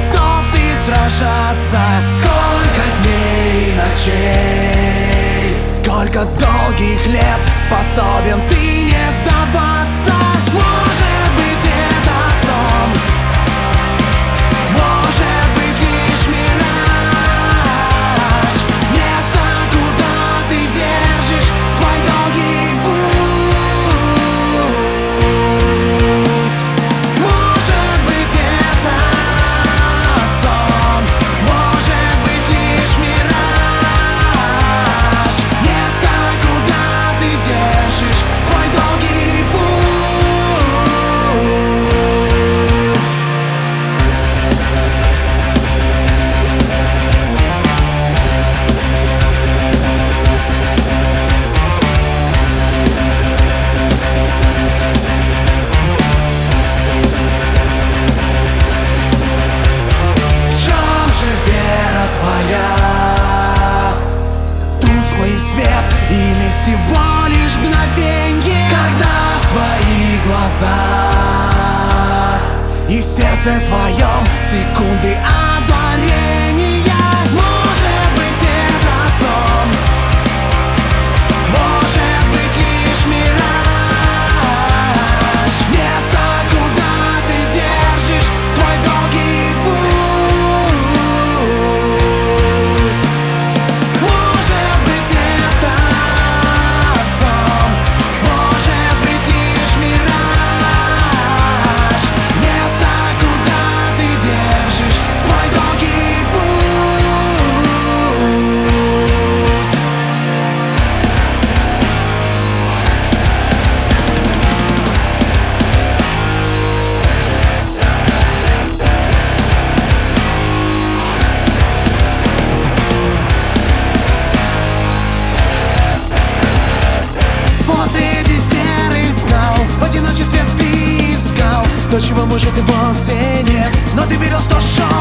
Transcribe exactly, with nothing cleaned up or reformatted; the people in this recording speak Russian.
готов ты сражаться? Сколько дней и ночей, сколько долгих лет способен ты не сдаваться? Может быть, это сон, может быть, лишь мираж, место, куда ты держишь свой долгий путь. Может быть, это сон, может быть, лишь мираж, место, куда ты держишь свой долгий путь. В чем же вера твоя? Тусклый свет или всего лишь мгновенье, когда в твоих глазах и в сердце твоем секунды озарения? Может быть, это сон, может быть, лишь мираж, место, куда ты держишь свой долгий путь. Может быть, это сон, может быть, лишь мираж, место, куда ты держишь свой долгий путь. Словно среди серых скал, в одиночестве ты искал то, чего, может, и вовсе нет, но ты верил, что шел